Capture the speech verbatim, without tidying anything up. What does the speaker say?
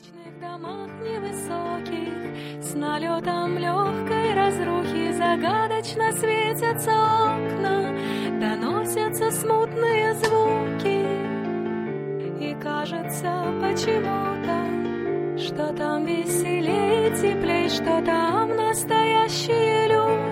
В домах невысоких, с налетом легкой разрухи загадочно светятся окна, доносятся смутные звуки, и кажется почему-то, что там веселей, теплей, что там настоящие люди.